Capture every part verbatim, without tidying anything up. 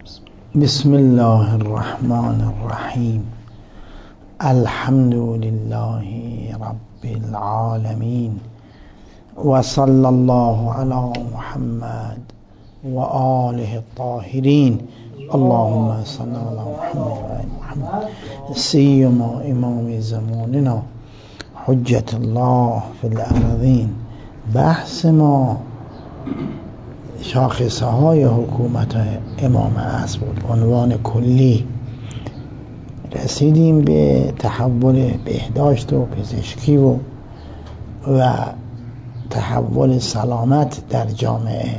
بسم الله الرحمن الرحیم. الحمد لله رب العالمین و صلی الله علی محمد و آله الطاهرین. اللهم صل علی محمد و آل محمد سیما امام زماننا حجت الله فی الارضین. بحث ما شاخصه های حکومت امام عصر بود. عنوان کلی رسیدیم به تحول بهداشت و پزشکی و و تحول سلامت در جامعه.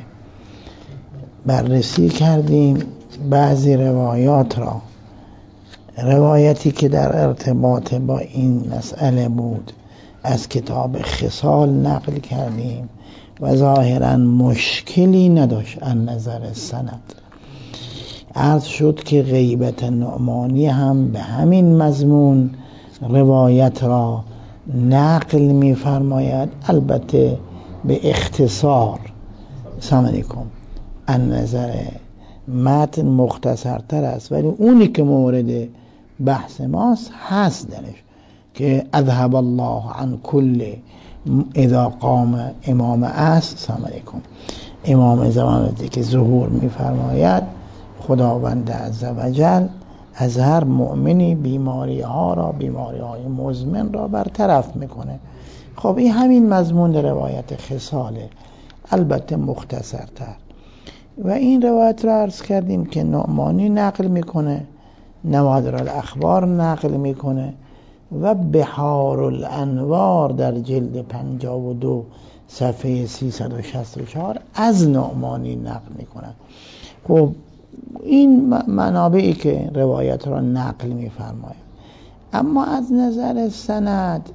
بررسی کردیم بعضی روایات را. روایتی که در ارتباط با این مسئله بود از کتاب خصال نقل کردیم و ظاهرا مشکلی نداشت از نظر سند. عرض شد که غیبت نعمانی هم به همین مضمون روایت را نقل می فرماید، البته به اختصار. سلام علیکم. از نظر متن مختصرتر است، ولی اونی که مورد بحث ماست هست درش که اذهب الله عن کل اذا قام امام عصر. سلام علیکم. امام زمان که ظهور می فرماید خداوند عزوجل از هر مؤمنی بیماری ها را بیماری های مزمن را برطرف میکنه. خب این همین مضمون روایت خصاله، البته مختصرتر. و این روایت را عرض کردیم که نعمانی نقل میکنه، نوادر الاخبار نقل میکنه و بحار الانوار در جلد پنجاه و دو صفحه سیصد و شصت و چهار از نعمانی نقل میکنه. خب این منابعی که روایت را نقل میفرماید، اما از نظر سند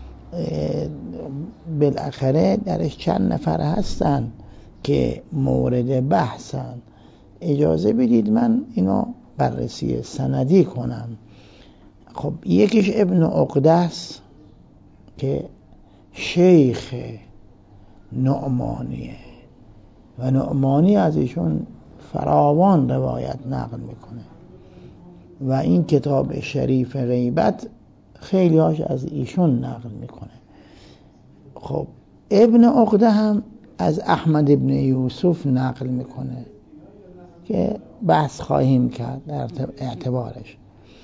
بالاخره درش چند نفر هستن که مورد بحثن. اجازه بدید من اینو بررسی سندی کنم. خب یکیش ابن عقده است که شیخ نعمانیه و نعمانی از ایشون فراوان روایت نقل میکنه و این کتاب شریف غیبت خیلی هاش از ایشون نقل میکنه. خب ابن عقده هم از احمد ابن یوسف نقل میکنه که بحث خواهیم کرد در اعتبارش.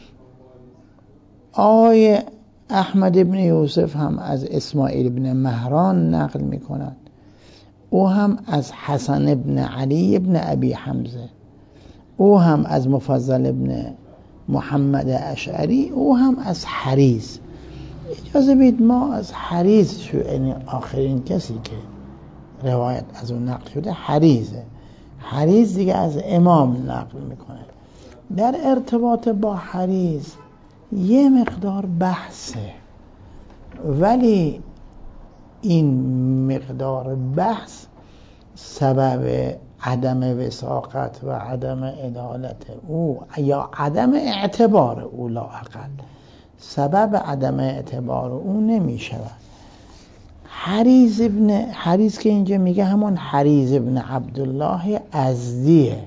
آقای احمد ابن یوسف هم از اسماعیل ابن مهران نقل میکند. او هم از حسن ابن علی ابن ابی حمزه، او هم از مفضل ابن محمد اشعری، او هم از حریز. اجازه بید ما از حریز شو، یعنی آخرین کسی که روایت از اون نقل شده حریزه. حریز دیگه از امام نقل میکنه. در ارتباط با حریز یه مقدار بحثه، ولی این مقدار بحث سبب عدم وثاقت و عدم عدالت او یا عدم اعتبار او لااقل سبب عدم اعتبار او نمی شود. حریز ابن حریز که اینجا میگه همون حریز ابن عبدالله ازدیه،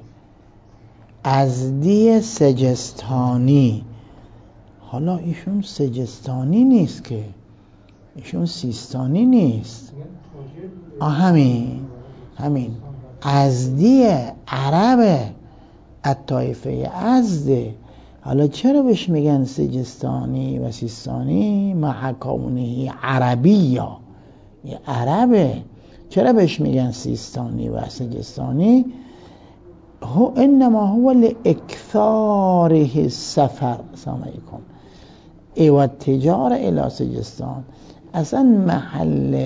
ازدی سجستانی. حالا ایشون سجستانی نیست که، ایشون سیستانی نیست. آه همین همین ازدی عربه، الطایفه ازده. حالا چرا بهش میگن سجستانی و سیستانی؟ مع کونه عربی یا عربه. چرا بهش میگن سیستانی و سجستانی؟ هو انما هو لاکثاره السفر. سلام علیکم. و تجاره الی سجستان. اصلا محل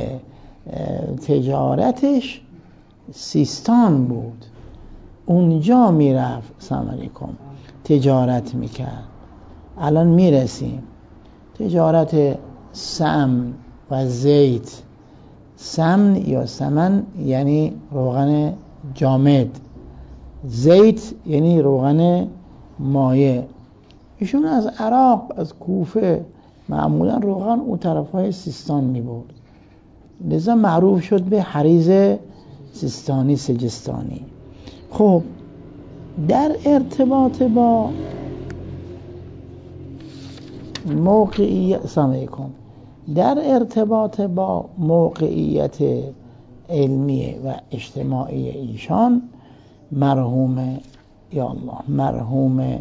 تجارتش سیستان بود، اونجا میرفت. سلام علیکم. تجارت میکرد. الان میرسیم تجارت سمن و زیت. سمن یا سمن یعنی روغن جامد، زیت یعنی روغن مایع. ایشون از عراق، از کوفه، معمولا روغن اون طرفای سیستان میبرد، لذا معروف شد به حریز سیستانی سجستانی. خب در ارتباط با موقعیت سامعیکم در ارتباط با موقعیت علمی و اجتماعی ایشان، مرحوم یا الله مرحوم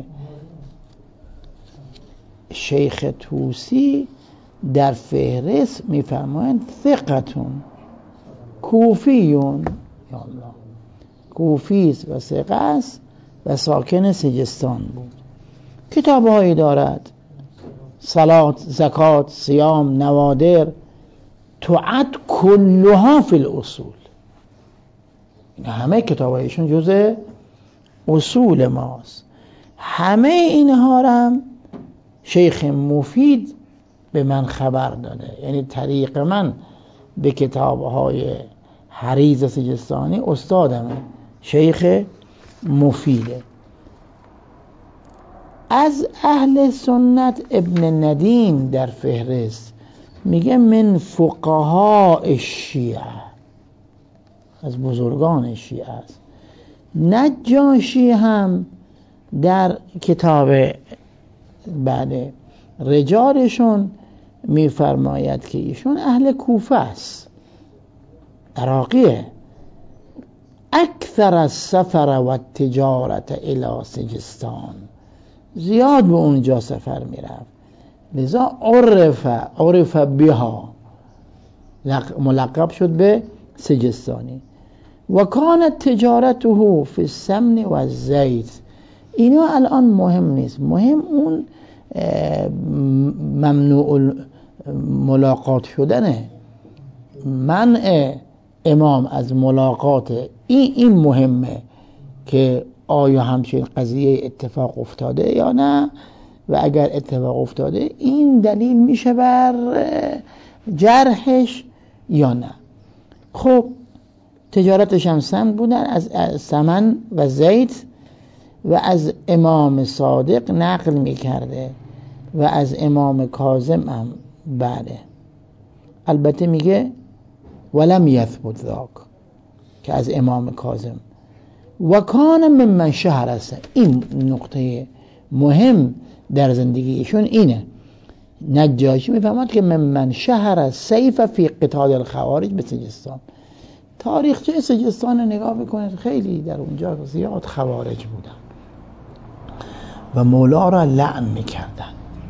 شیخ طوسی در فهرست میفرمایند ثقتون کوفیون، یا الله کوفیست و ثقه است و ساکن سجستان بود. کتاب‌هایی دارد، صلات، زکات، صیام، نوادر، تعد کلها فی الاصول. این همه کتابایشون جزء اصول ماست. همه اینها هم شیخ مفید به من خبر داده، یعنی طریق من به کتابهای حریز سجستانی استادمه شیخ مفیده. از اهل سنت ابن ندیم در فهرست میگه من فقهای شیعه، از بزرگان شیعه است. نجاشی هم در کتاب بعد رجالشون میفرماید که ایشون اهل کوفه است، عراقیه. اکثر السفر و تجارت الی سجستان، زیاد به اونجا سفر میرفت، لذا عرف عرف بها، ملقب شد به سجستانی. و کانت تجارته فی السمن و الزیت. اینا الان مهم نیست، مهم اون ممنوع ملاقات شدنه، منع امام از ملاقات. این این مهمه که آیا همچین قضیه اتفاق افتاده یا نه، و اگر اتفاق افتاده این دلیل میشه بر جرحش یا نه. خب تجارتش هم سمن بودن، از سمن و زیت، و از امام صادق نقل میکرده و از امام کاظم هم بله. البته میگه ولم یثبت ذاک، که از امام کاظم. و کان ممن شهر است. این نقطه مهم در زندگیشون اینه. نجاشی میفهمد که ممن شهر السیف فی قتال الخوارج به سجستان. تاریخچه سجستان نگاه بکنید، خیلی در اونجا زیاد خوارج بودن و مولا را لعن میکردن،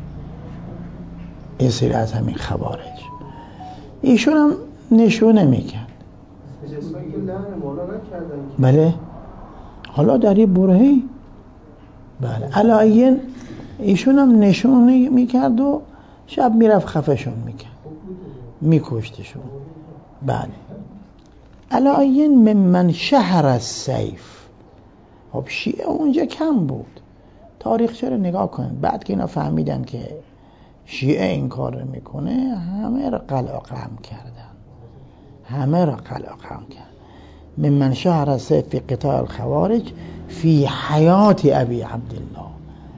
یه سری از همین خوارج. ایشون هم نشونه میکرد. سجستان که لعن مولا نکردن. بله، حالا در یه برهی بله علایین ایشون هم نشونه میکرد و شب میرفت خفشون میکرد، میکشتشون. بله علایین ممن شهر السیف. خب شیعه اونجا کم بود. تاریخچه رو نگاه کنید، بعد که اینا فهمیدن که شیعه این کار رو میکنه، همه رو قلع و قم کردن، همه رو قلع و قم کردن. ممن شهر السیف فی قتال الخوارج فی حیات ابی عبدالله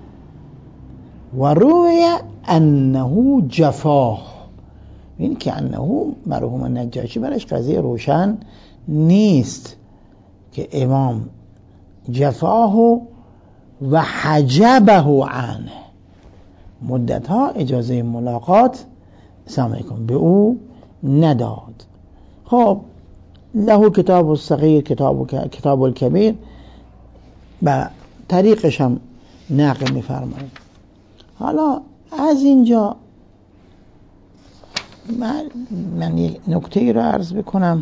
و روی انه جفاه. این که انه مرحوم نجاشی برش قضیه روشن نیست که امام جفاه و حجبه عنه، مدتها اجازه ملاقات سلام علیکم به او نداد. خب له کتاب الصغیر، کتاب کتاب الکبیر، و طریقش هم نقل می‌فرماید. حالا از اینجا من, من یک نکته رو عرض بکنم.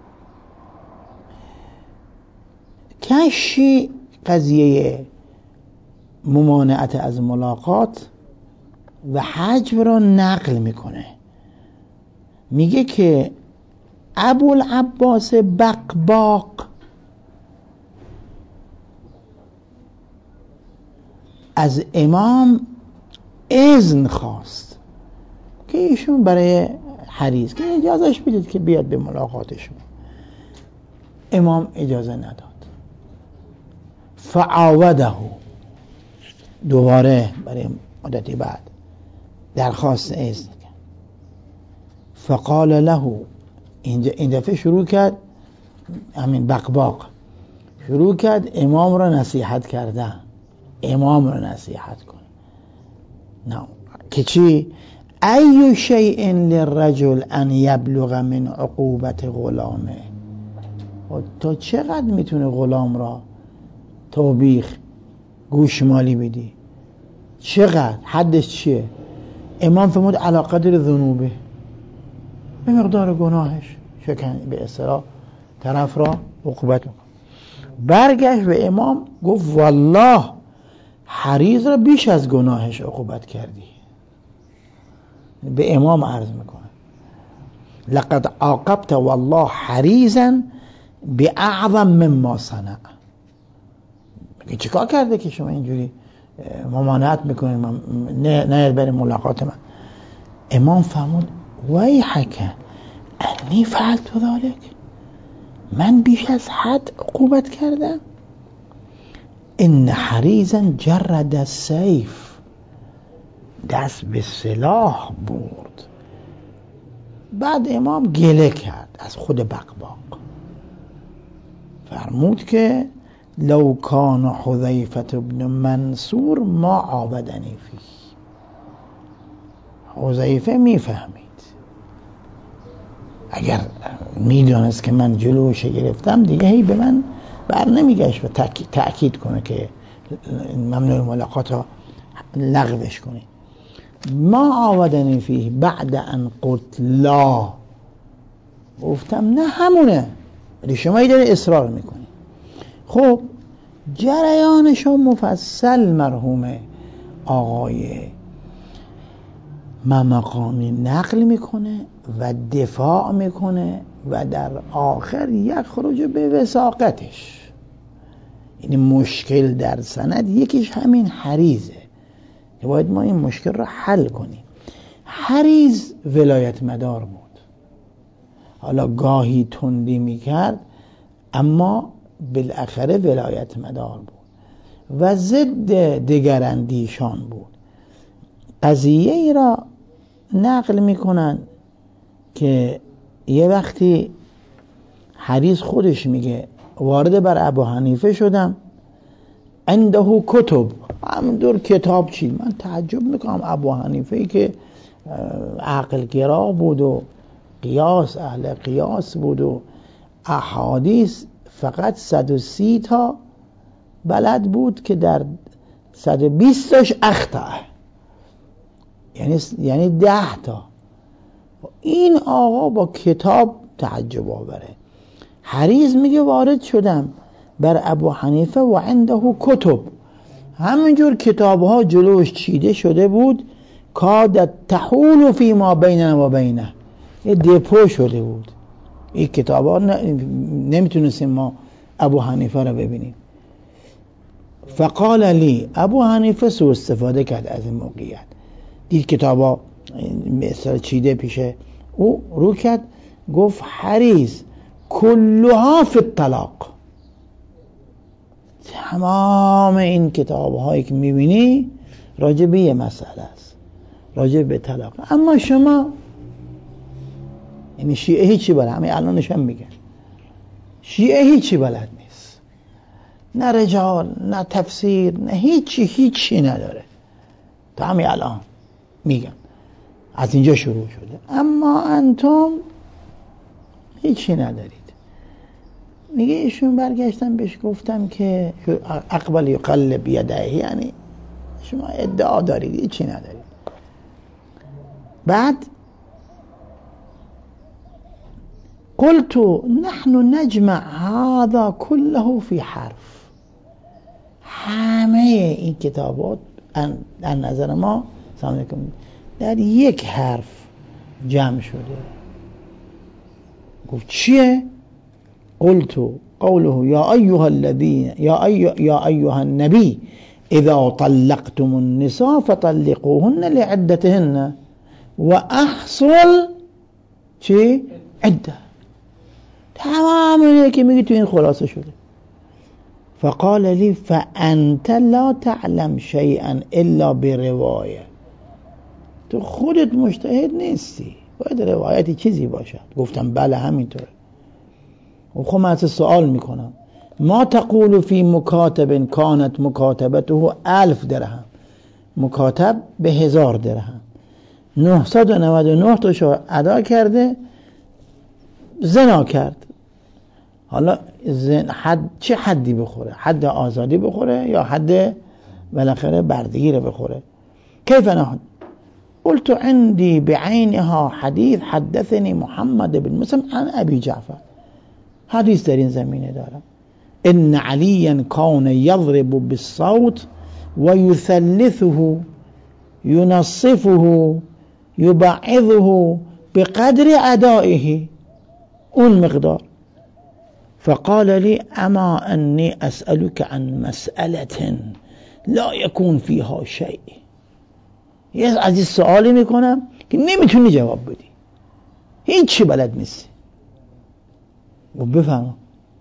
کشی قضیه ممانعت از ملاقات و حجب را نقل میکنه، میگه که ابوالعباس بقباق از امام اذن خواست که ایشون برای حریص که اجازهش بدید که بیاد به ملاقاتشون. امام اجازه نداد. فعاوده، دوباره برای مدتی بعد درخواست اذن کرد. فقال له، این دفعه شروع کرد همین بقباق، شروع کرد امام را نصیحت کردن، امام را نصیحت کن. نه که چی؟ ای شیء للرجل ان یبلغ من عقوبت غلامه. تا چقدر میتونه غلام را توبیخ گوشمالی بدی؟ چقدر؟ حدش چیه؟ امام فرمود علی قدر ذنوبه، به مقدار گناهش شکن به اصطلاح طرف را عقوبت میکنه. برگشت به امام گفت والله حریز را بیش از گناهش عقوبت کردی. به امام عرض میکنه لقد عاقبت والله حریزا باعظم مما صنع. میگه چیکار کرده که شما اینجوری ممانعت میکنید نه نه برای ملاقات من؟ امام فرمود ویحک انی فعلت ذلک، من بیش از حد عقوبت کردم؟ ان حریزا جرد السیف، دست به سلاح برد. بعد امام گله کرد از خود بقباق، فرمود که لو کان حذیفة بن منصور ما عابدنی فیه. حذیفه میفهمید، اگر میدونست که من جلوش گرفتم دیگه هی به من بر نمیگشت و تأکید کنه که ممنوع ملاقات را لغوش کنه. ما عابدنی فیه بعد ان قلت لا، گفتم نه همونه، ولی شما ای داره اصرار میکنی. خب جریانشو مفصل مرحوم آقای ممقانی نقل میکنه و دفاع میکنه و در آخر یک خروج به وثاقتش. این مشکل در سند یکیش همین حریزه که باید ما این مشکل را حل کنیم. حریز ولایت مدار بود، حالا گاهی تندی میکرد اما بالاخره ولایت مدار بود و ضد دگراندیشان بود. قضیه ای را نقل میکنن که یه وقتی حریز خودش میگه وارد بر ابو حنیفه شدم عنده کتب، همینطور کتاب چی. من تعجب میکنم ابو حنیفه ای که عقل گرا بود و قیاس اهل قیاس بود و احادیث فقط صد و سی تا بلد بود که در صد و بیست تاش اخطأ، یعنی یعنی ده تا. این آقا با کتاب تعجب آوره. حریز میگه وارد شدم بر ابو حنیفه و عنده کتب، همینجور کتاب ها جلوش چیده شده بود، کادت تحول فی ما بیننا و بینه، یه دپو شده بود این کتاب ها، نمیتونستیم ما ابو حنیفه را ببینیم. فقال لی، ابو حنیفه سوء استفاده کرد از این موقعیت، دید کتاب ها مثلا چیده پیشه او، رو کرد گفت حریز کلها فی الطلاق، تمام این کتاب هایی که میبینی راجع به یه مسئله است، راجع به طلاق. اما شما یعنی شیعه هیچی بلد، همین الانش هم میگن شیعه هیچی بلد نیست، نه رجال نه تفسیر نه هیچی، هیچی نداره. تا همین الان میگم از اینجا شروع شده، اما انتم هیچی ندارید. میگه ایشون برگشتم بهش گفتم که اقبل یقلب یده، یعنی شما ادعا دارید هیچی ندارید. بعد قلت نحن نجمع هذا كله في حرف، همه این کتابات در نظر ما در یک حرف جمع شده. گفت چیه؟ قلت قوله یا ایها الذين یا ایها یا ایها النبی اذا طلقتم النساء فطلقوهن لعدتهن و احصل چی؟ عده. تمام اینه که میگی تو این خلاصه شده. فقال لی فانت لا تعلم شیئا الا بروايه، تو خودت مجتهد نیستی، باید روایتی چیزی باشد. گفتم بله همینطوره. خب من از سوال میکنم ما تقول فی مکاتب کانت مکاتبته الف درهم، مکاتب به هزار درهم، نهصد و نود و نه تاشو ادا کرده، زنا کرد. حالا زن حد چه حدی بخوره؟ حد آزادی بخوره یا حد بالاخره بردگی رو بخوره؟ کیف نحن؟ قلت عندي بعينها حديث حدثني محمد بن مسلم عن ابي جعفر. حدیث در این زمینه دارم. ان عليا كان يضرب بالصوت ويثلثه ينصفه يبعضه بقدر ادائه، اون مقدار. فقال لي اما اني اسألك عن مسألة لا يكون فيها شيء. یه از این سوالی میکنم که نمیتونی جواب بدی، هیچی بلد نیستی. و بفهم.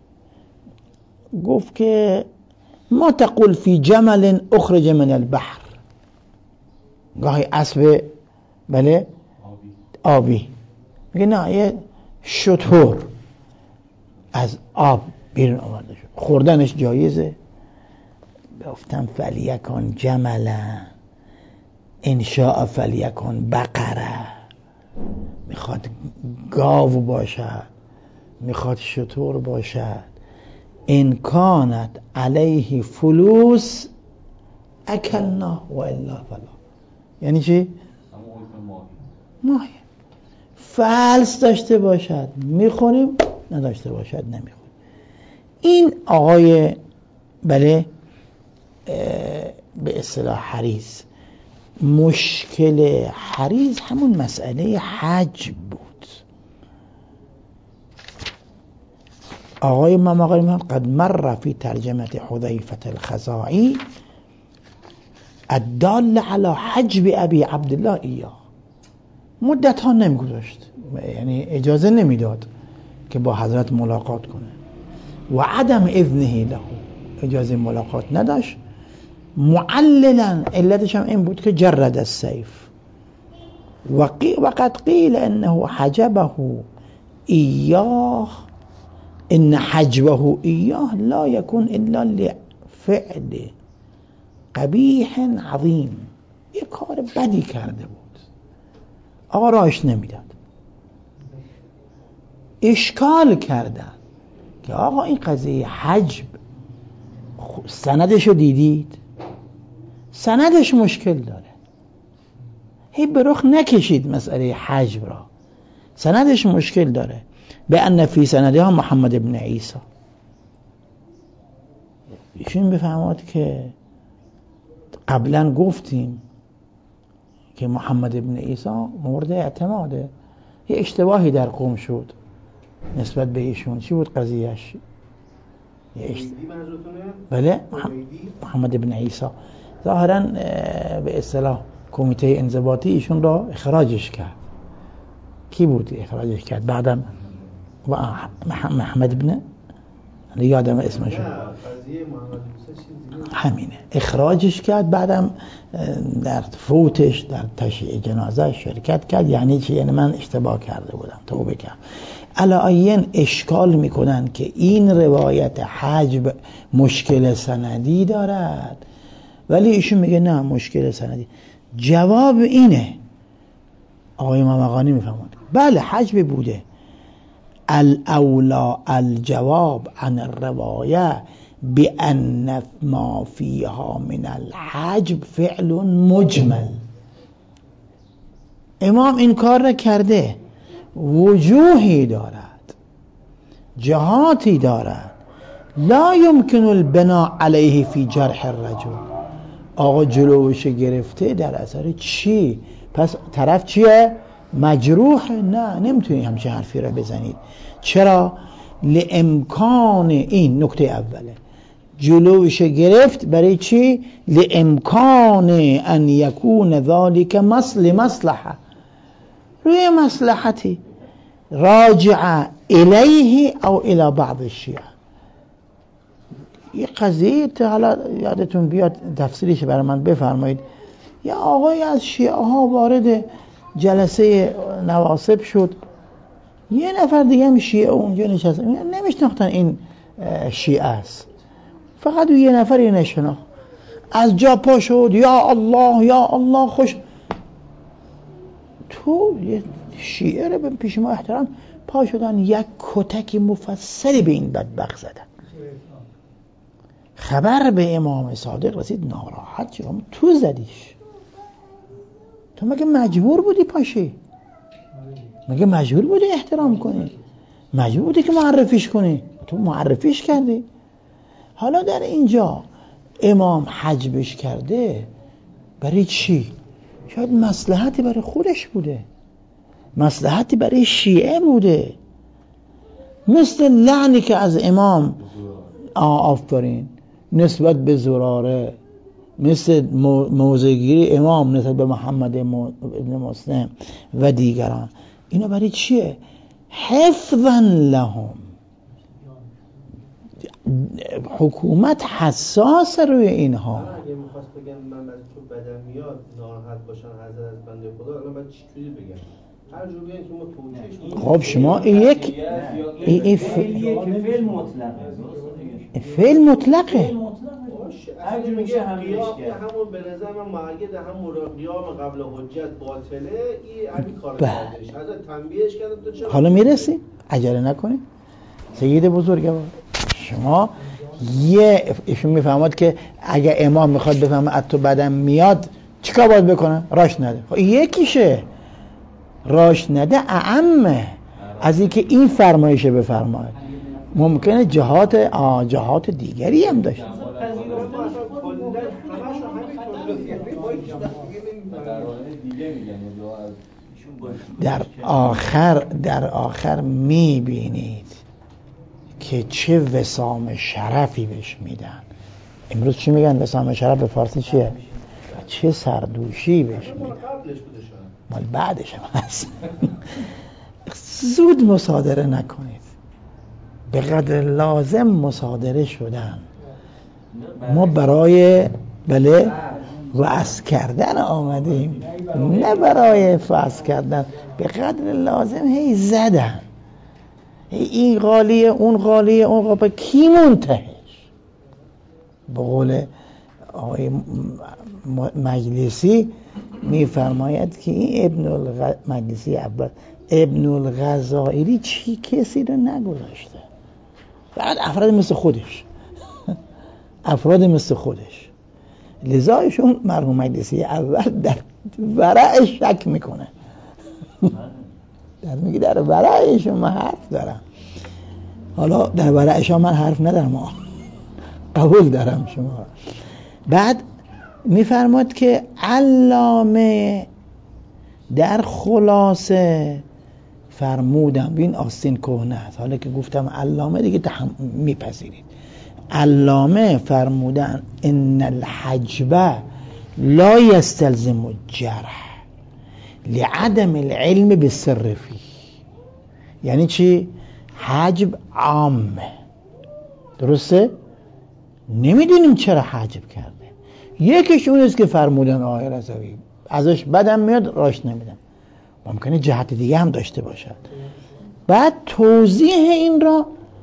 گفت که ما تقول فی جمل اخرج من البحر، گاهی اسب بله آبی، میگه نه یه شتر از آب بیرون آورده شد، خوردنش جایزه؟ گفتم فلیکن جملا انشاء فلیکن بقره. میخواد گاو باشد، میخواد شتر باشد. ان کانت علیه فلوس اکلنا و الا فلا. یعنی چی؟ ماهی فلس داشته باشد میخوریم، نداشته باشد نمیخوریم. این آقای بله به اصطلاح حریص، مشکل حریص همون مسئله حج بود. آقای امام آقای من قد مر فی ترجمه حذیفه الخزاعی الدال علی حجب ابی عبدالله ایاه. مدت ها نمیگذاشت، یعنی اجازه نمیداد که با حضرت ملاقات کنه و عدم اذنه له، اجازه ملاقات نداشت. معللا علتش هم این بود که جرد السیف و قد قیل انه حجبه ایاه، ان حجبه ایاه لا یکون الا لفعل قبیح عظیم. یک کار بدی کرده بود، آقا راهش نمیداد. اشکال کردن که آقا این قضیه حجب سندشو دیدید؟ سندش مشکل داره، هی به رخ نکشید مسئله حجب را، سندش مشکل داره. به ان فی سندها محمد ابن عیسی. ایشون بفهمد که قبلا گفتیم که محمد ابن عیسی مورد اعتماده، یه اشتباهی در قوم شد نسبت به ایشون. چی بود قضیهش؟ اشت... بله محمد ابن عیسی ظاهرا به اصطلاح کمیته انضباطی ایشون را اخراجش کرد. کی بود اخراجش کرد؟ بعدم محمد ابن یادم اسمشو همینه، اخراجش کرد. بعدم در فوتش در تشییع جنازه شرکت کرد. یعنی چی؟ یعنی من اشتباه کرده بودم، توبه کردم. علاین اشکال میکنن که این روایت حجب مشکل سندی دارد، ولی ایشون میگه نه مشکل سندی. جواب اینه، آقای ممقانی میفهمند بله حجب بوده. الاولا الجواب عن الروایه بأن ما فيها من الحجب فعل مجمل. امام این کار را کرده، وجوهی دارد، جهاتی دارد، لا يمكن البناء علیه فی جرح الرجل. آقا جلوش گرفته در اثر چی؟ پس طرف چیه؟ مجروح؟ نه، نمیتونی همچین حرفی را بزنید. چرا؟ لامکان، این نکته اوله، جلوش گرفت برای چی؟ لامکان ان یکون ذالک مثل مصلحه، روی مصلحتی راجع الیه او الی بعض الشیعه. یه قضیه حالا یادتون بیاد تفسیرش برای من بفرمایید. یه آقای از شیعه ها وارد جلسه نواصب شد، یه نفر دیگه هم شیعه اونجا نشست، نمیشناختن این شیعه است، فقط یه نفری نشنا از جا پا شد یا الله یا الله خوش. تو شیعه رو به پیش ما احترام پا شدن یک کتکی مفصلی به این بدبخت زدن. خبر به امام صادق رسید، ناراحت شد. تو زدیش، تو مگه مجبور بودی پاشی؟ مگه مجبور بودی احترام کنی؟ مجبور بودی که معرفیش کنی؟ تو معرفیش کردی. حالا در اینجا امام حجبش کرده برای چی؟ شاید مصلحتی برای خودش بوده، مصلحتی برای شیعه بوده. مثل لعنی که از امام آفرین نسبت به زراره، مثل موضع‌گیری امام نسبت به محمد ابن مسلم و دیگران. اینا برای چیه؟ حفظاً لهم. حکومت حساس روی اینها. اگه میخواست بگم من از تو بدم میاد ناراحت باشن حضرت از بنده خدا، الان باید چی چیزی بگم؟ هر جور بگن که ما توجیهش. خب شما یک این فعل مطلقه، فعل مطلقه. هر جور میگه همون به نظر من معید همون قیام قبل حجت باطله، این همین کارو کردش. حضرت تنبیهش کردم تو چرا؟ حالا میرسی؟ عجله نکنید. سید بزرگوار شما یه ایشون میفهمد که اگه امام میخواد بفهمه از تو بدم میاد چیکار باید بکنه؟ راش نده. خب یکیشه راش نده اعمه از اینکه این فرمایشه بفرماید. ممکنه جهات آ جهات دیگری هم داشت. در آخر در آخر میبینید که چه وسام شرفی بهش میدن. امروز چی میگن وسام شرف؟ به فارسی چیه؟ چه سردوشی بهش میدن. مال بعدش هم هست. زود مصادره نکنید، به قدر لازم مصادره شدن. ما برای بله وعظ کردن آمدیم، نه برای فحص کردن. به قدر لازم هی زدن، این غالیه اون غالیه اون غالیه. کی منتهش؟ به قول آقای مجلسی میفرماید که این ابن المجلسی اول ابن الغزائری چی کسی رو نگذاشته، فقط افراد مثل خودش افراد مثل خودش. لذا ایشون مرحوم مجلسی اول در ورعش شک میکنه. در میگه در ورعش من حرف دارم. حالا در ورعش من حرف ندارم، قبول دارم شما. بعد میفرماد که علامه در خلاصه فرمودم، بین آستین کهنه است، حالا که گفتم علامه دیگه تحم... میپذیرید. علامه فرمودن ان الحجب لا یستلزم الجرح لعدم العلم بالسر فیه. یعنی چی؟ حجب عامه، درسته؟ نمیدونیم چرا حجب کرده. یکیش اون است که فرمودن آقای رضوی ازش بدم میاد راش نمیدم. ممکنه جهت دیگه هم داشته باشد. بعد توضیح این را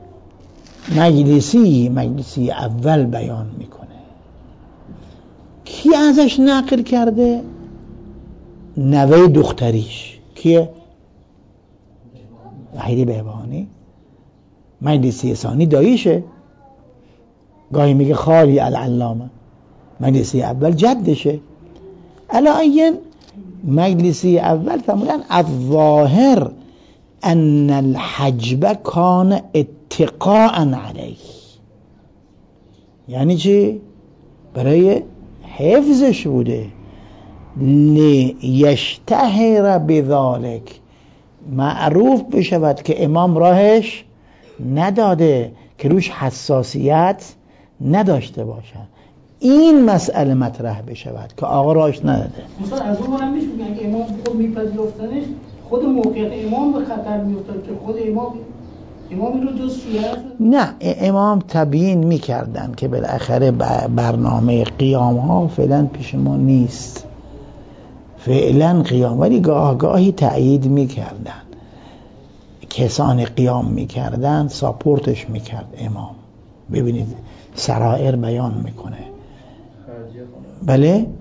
مجلسی مجلسی اول بیان میکنه. کی ازش نقل کرده؟ نوه دختریش. کیه؟ وحید بهبهانی. مجلسی ثانی داییشه، گاهی میگه خالی العلامه. مجلسی اول جدشه. الان مجلسی اول فرمودن الظاهر ان الحجب کان اتقاء علیه. یعنی چی؟ برای حفظش بوده. لیشتهر بذالک، معروف بشود که امام راهش نداده، که روش حساسیت نداشته باشد. این مسئله مطرح بشود که آقا راهش نداده. مثلا از اون هم میشه بگن که امام خود میپذیرفتنش، خود موقعیت امام به خطر میافتاد که خود امام امام رو جز شیعه. نه، امام تبیین میکردن که بالاخره برنامه قیام ها فعلا پیش ما نیست، فعلا قیام، ولی گاه گاهی تأیید میکردن. کسان قیام میکردن ساپورتش میکرد امام. ببینید سرائر بیان میکنه. بله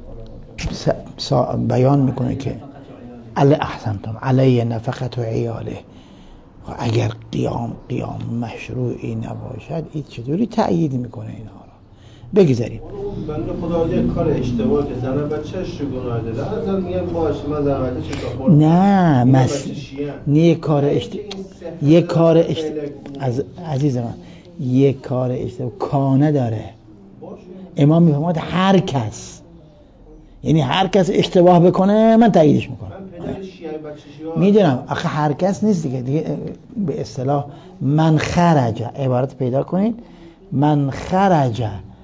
بیان میکنه که علی احسنتم علی نفقت و عیاله. اگر قیام قیام مشروعی نباشد این چطوری تأیید میکنه اینها را؟ بگذاریم بنده خدا یک کار اشتباه که زن بچه‌ش رو گناه داده اصلا میگن باشه من زن بچه‌ش رو نه مس یک کار اشتباه یک کار اشتباه از عزیز من یک کار اشتباه کانه داره. امام میفرماید هر کس، یعنی هر کس اشتباه بکنه من تاییدش میکنم. میدونم آخه هر کس نیست دیگه دیگه به اصطلاح من خرج عبارت پیدا کنید. من خرج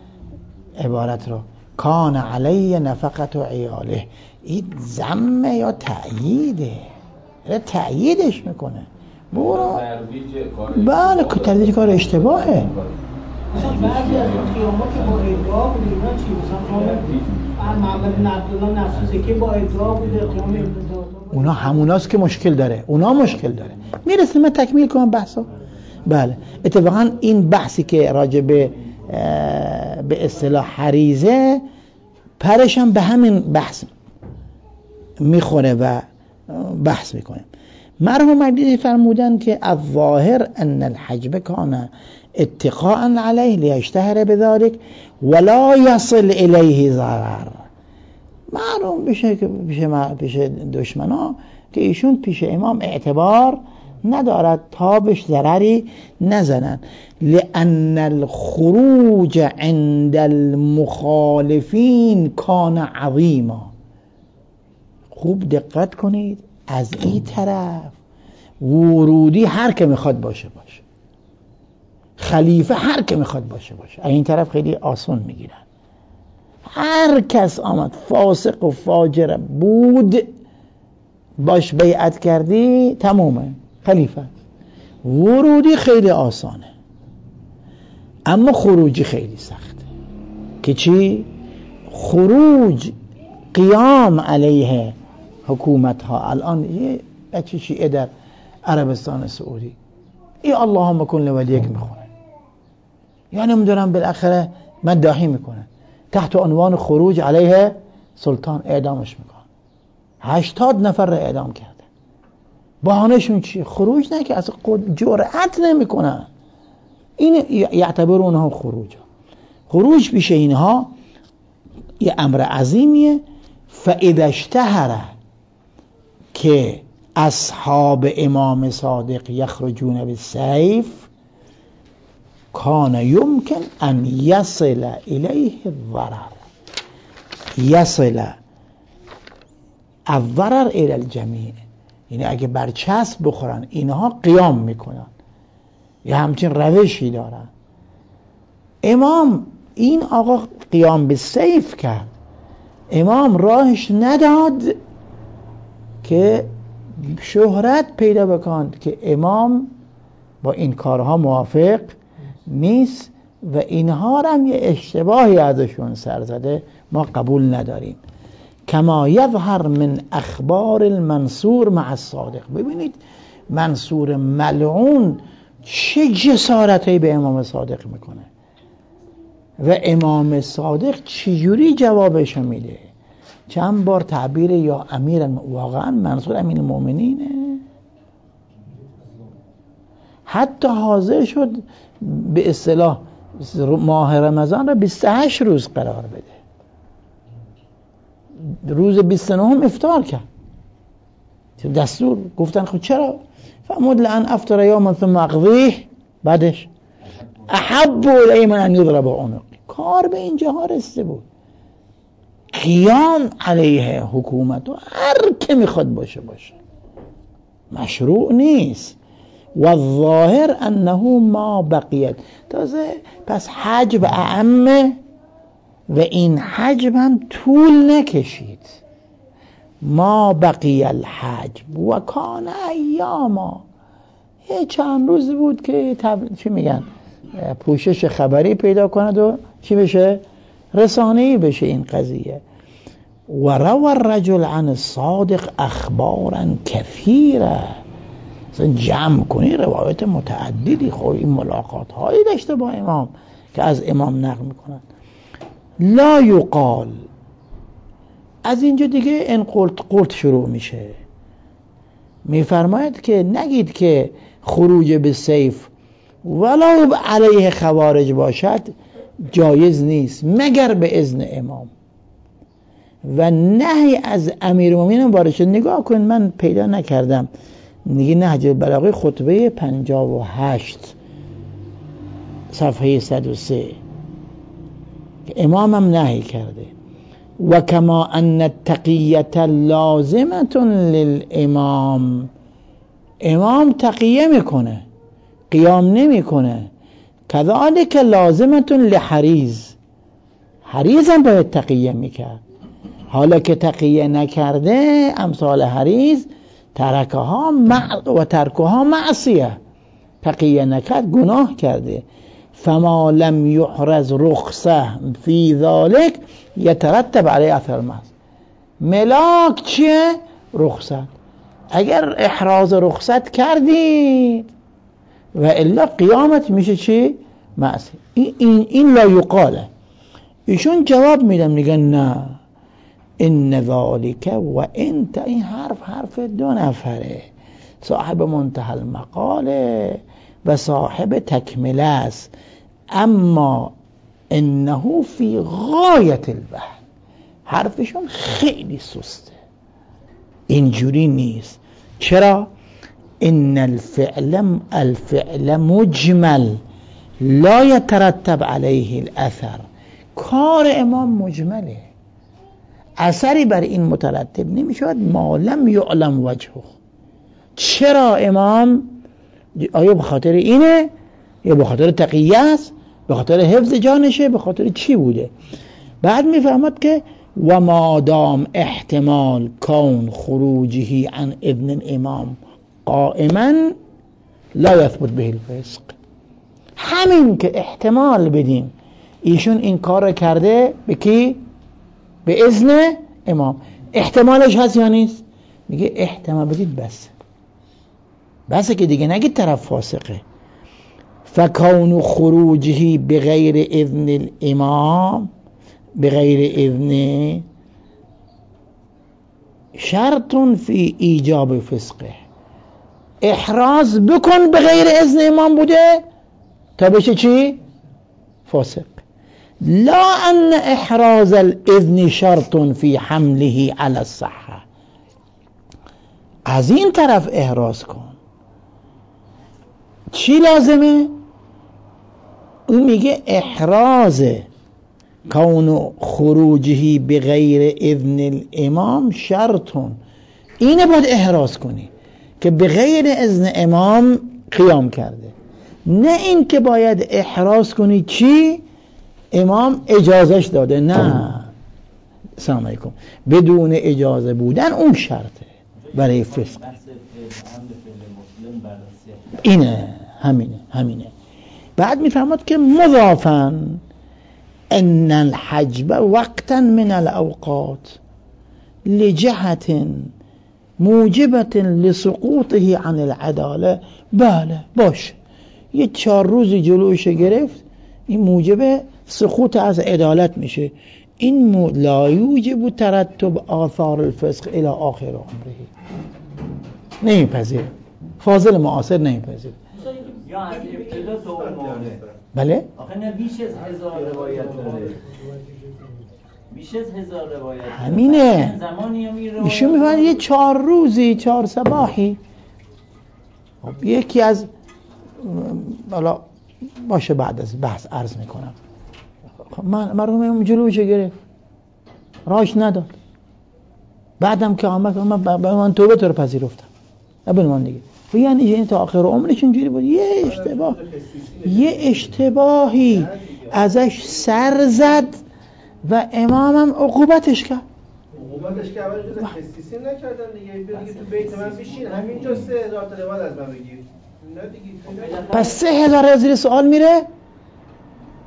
عبارت رو کان علی نفقت و عیاله، این ضمه یا تأییده، تأییدش میکنه. برو بله که تردیج کار اشتباهه. مثلا بعضی از قیامات که با ادعا بوده اینا چی؟ مثلا محمد بن عبدالله نفسه که با ادعا بوده قیام اونا هموناست که مشکل داره، اونا مشکل داره. میرسیم من تکمیل کنم بحثو. بله اتفاقا این بحثی که راجع به به اصطلاح حریزه پرش هم به همین بحث میخوره و بحث میکنه. مرحوم مجلسی فرمودن که الظاهر ان الحجب کان اتقاء علیه لیشتهر بذلك ولا یصل الیه ضرر. معلوم بشه که پیش دشمنا که ایشون پیش امام اعتبار ندارد تا بهش ضرری نزنن. لأن الخروج عند المخالفین کان عظیما. خوب دقت کنید، از این طرف ورودی هر که میخواد باشه باشه، خلیفه هر که میخواد باشه باشه، این طرف خیلی آسان میگیرن. هر کس آمد فاسق و فاجر بود باش بیعت کردی تمومه خلیفه. ورودی خیلی آسانه اما خروجی خیلی سخته. که چی؟ خروج قیام علیه حکومت ها. الان یه بچه شیعه در عربستان سعودی ای اللهم کن لولیک میخونه، یعنی نمیدونم بالاخره مداحی میکنه تحت عنوان خروج علیه سلطان اعدامش میکنه. هشتاد نفر را اعدام کرده. بهانه‌شون چیه؟ خروج نه که اصلا جرأت نمیکنن. این یعتبرونه خروج. خروج پیش اینها یه امر عظیمیه. فاذا اشتهر که اصحاب امام صادق یخرجون بالسیف کان یمکن ان یصل الیه الضرر. یصل الضرر الی الجمیع، یعنی اگه برچسب بخورن اینها قیام میکنن، یه همچین روشی دارن. امام این آقا قیام به سیف کرد، امام راهش نداد که شهرت پیدا بکند که امام با این کارها موافق نیست و اینها هم یه اشتباهی ازشون سر زده، ما قبول نداریم. کما یظهر من اخبار المنصور مع الصادق. ببینید منصور ملعون چه جسارتی به امام صادق میکنه و امام صادق چجوری جوابش میده. چند بار تعبیر یا امیر، واقعا منصور امیر المؤمنینه، حتی حاضر شد به اصطلاح ماه رمضان را بیست و هشت روز قرار بده، روز بیست و نه افطار کرد. دستور گفتن خب چرا؟ فرمود لأن افطر یوما ثم اقضیه، بعدش احب الی من ان یضرب عنقی. کار به اینجاها رسیده بود. قیام علیه حکومت و هر که میخواد باشه باشه مشروع نیست. و الظاهر انه ما بقیت. تازه پس حجب اعمه و این حجب هم طول نکشید. ما بقی الحجب و کان ایاما. یه چند روز بود که تب... چی میگن پوشش خبری پیدا کند و چی بشه؟ رسانه‌ای بشه این قضیه. و روى الرجل عن الصادق اخبارا كثيره. مثلا جمع کنی روایت متعددی، خب این ملاقات هایی داشته با امام که از امام نقل میکنن. لا یقال، از اینجا دیگه این قلت قلت شروع میشه. میفرماید که نگید که خروج به سیف ولو علیه خوارج باشد جایز نیست مگر به اذن امام، و نهی از امیرالمومنین وارد شد. نگاه کن، من پیدا نکردم، نگی نهج البلاغه خطبه پنجاه و هشت صفحه صد و سه که امام هم نهی کرده. و کما ان التقیت لازمه للامام، امام تقیه میکنه، قیام نمیکنه. کذالک لازمه لحریز، حریز هم باید تقیه میکرد. حالا که تقیه نکرده امثال حریز ترکها و ترکها معصیه، تقیه نکرد گناه کرده. فما لم یحرز رخصه فی ذالک یترتب علی اثر المعصیه. ملاک چیه؟ رخصت. اگر احراز رخصت کردید و الا قیامت میشه چی؟ معصیه. این, این, این لا یقاله. ایشون جواب میدن میگن نه، این ذالک و انت، این حرف حرف دو نفره، صاحب منتهى المقاله و صاحب تکمله است، اما انه فی غایت الوهن، حرفشون خیلی سسته، اینجوری نیست. چرا؟ ان الفعل الفعل مجمل لا يترتب علیه الاثر، کار امام مجمله، اثری بر این مترتب نمیشود ما لم یعلم وجهه. چرا امام؟ آیا به خاطر اینه یا به خاطر تقیه است، به خاطر حفظ جانشه، به خاطر چی بوده؟ بعد میفهمد که و مادام احتمال کون خروجه عن ابن الامام قائما لا یثبت به الفسق، همین که احتمال بدیم ایشون این کار کرده به کی؟ به اذن امام، احتمالش هست یا نیست؟ میگه احتمال بدید بس بسه که دیگه نگید طرف فاسقه. فکون خروجه بغیر اذن الامام بغیر اذن شرط فی ایجاب فسقه، احراز بکن بغیر اذن امام بوده تا بشه چی؟ فاسق. لا ان احراز الاذن شرط فی حمله علی الصحه، از این طرف احراز کن. چی لازمه؟ اون میگه احراز کون خروجه بغیر اذن الامام شرطون، اینه باید احراز کنی که بغیر اذن امام قیام کرده، نه این که باید احراز کنی چی؟ امام اجازش داده، نه. سلام علیکم. بدون اجازه بودن اون شرطه برای فسق. اینه، همینه همینه. بعد میفهمد که مضافاً ان الحجب وقتا من الاوقات لجهة موجبة لسقوطه عن العداله. بله باشه، یه چهار روزی جلوش گرفت، این موجب سقوط از عدالت میشه. این مو... لا یوجب ترتب آثار الفسق الى آخر عمره. نمیپذیره، فاضل معاصر نمیپذیره. یا از ابتدا تا اون موقع. بله؟ آخه نه بیش از هزار روایت داره، بیش از هزار روایت داره. همینه. زمانی هم این ایشون میفهمن یه چهار روزی چهار صباحی. خب یکی از حالا باشه بعد از بحث عرض میکنم. خب من مرحوم جلوش گرفت، راش نداد، بعدم که آمد من من توبه تو رو پذیرفتم. ابن من دیگه و یعنی این تا آخر عمرش اینجوری بود. یه اشتباه یه اشتباهی ازش سر زد و امامم عقوبتش کرد. عقوبتش که اول جز خصیصی نکردن دیگه. بگی تو بیت من بشین همینجا سه هزار تا روایت از من بگیر. نه دیگه. پس سه هزار زیر سوال میره؟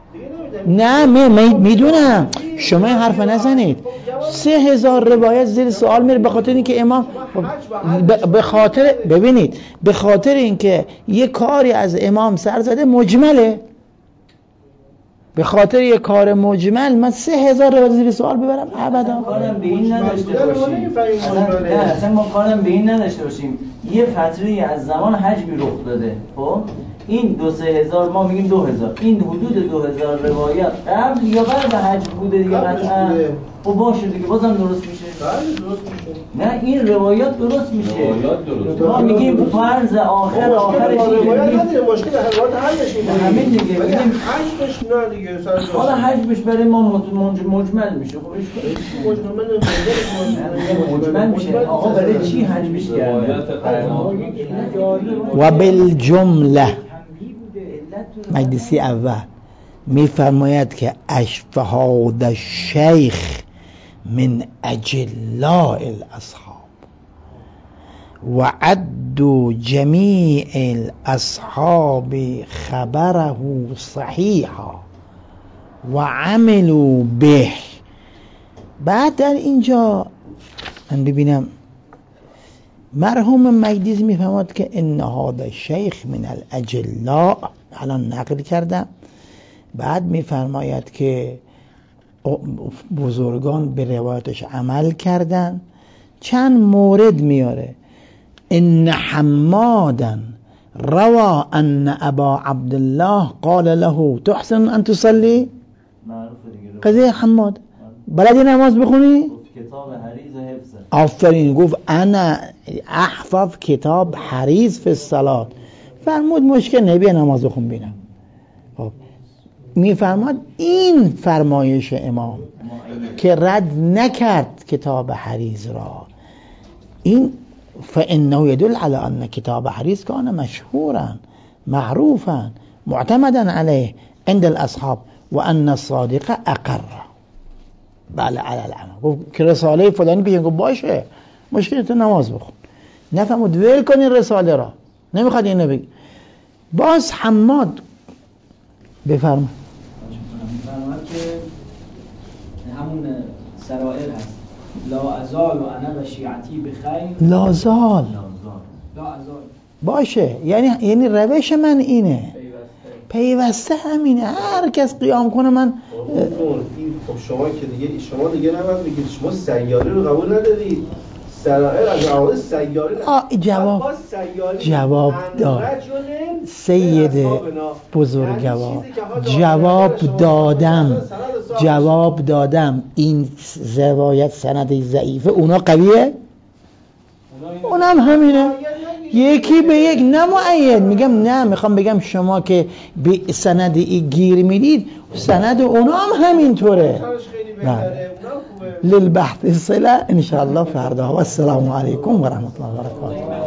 نه می میدونم شما این حرف نزنید. سه هزار روایت زیر سوال میره به خاطر اینکه امام به خاطر ببینید به خاطر اینکه یه کاری از امام سر زده مجمله، به خاطر یه کار مجمل من سه هزار روایت زیر سوال ببرم؟ ابدا. کارم به این نداشته باشیم اصلا, اصلا ما کارم به این نداشته باشیم یه فتره از زمان حجمی رخ داده، خب این دو سه هزار ما میگیم دو هزار، این حدود دو هزار روایت قبل یا بعد حج بوده دیگه قطعا. خب باشه دیگه بازم درست میشه. بله درست میشه. نه این روایات درست میشه. روایات درست. ما میگیم فرض آخر آخرش روایت نداره، مشکل روایت حلش میشه. همین دیگه میگیم حجمش نه دیگه سر جاش. حالا حجمش برای ما مجمل میشه. خب مجمل میشه. آقا برای چی حجمش کرده؟ و بالجمله مجلسی اول میفرماید که اشفهاد الشیخ من اجلاء الاصحاب و عد جمیع الاصحاب خبره صحیحا و عملوا به. بعد در اینجا من ببینم مرحوم مجلسی میفرماید که ان هذا الشیخ من الاجلاء، الان نقل کردم. بعد میفرماید که بزرگان به روایتش عمل کردن. چند مورد میاره. ان حمادا روى ان ابا عبدالله قال له تحسن ان تصلي. قضیه حماد بلدی نماز بخونی؟ کتاب حریز حفظ. آفرین. گفت انا احفظ کتاب حریز فی الصلاة. فرمود مشکل نبی نماز بخون بینم. خب میفرماد این فرمایش امام که رد نکرد کتاب حریز را، این فانه يدل على ان کتاب حریز کان مشهورا معروفا معتمدا عليه عند الاصحاب و ان الصادق اقر بله علی العمل. گفت که رساله فلانی بیان، گفت باشه مشکل تو نماز بخون. نفهمود ول کنین رساله را، نمیخواد اینو بگی. باز حماد بفرما میفرماید که همون سرائر هست لا ازال و انا و شیعتی بخیر. لا زال لا ازال باشه، یعنی یعنی روش من اینه، پیوسته همینه. هر کس قیام کنه من خب شما که دیگه شما دیگه نباید بگید شما سیاری رو قبول ندارید. سرائر از اول سیاری جواب جواب داد سید بزرگوار، جواب دادم جواب دادم این روایت سند ضعیفه، اونا قویه، اونم همینه، یکی به یک. نه معید میگم، نه میخوام بگم شما که به سند گیر میدید، سند اونا هم همینطوره. للبحث صله ان شاء الله فردا. و السلام علیکم و رحمت الله و برکاته.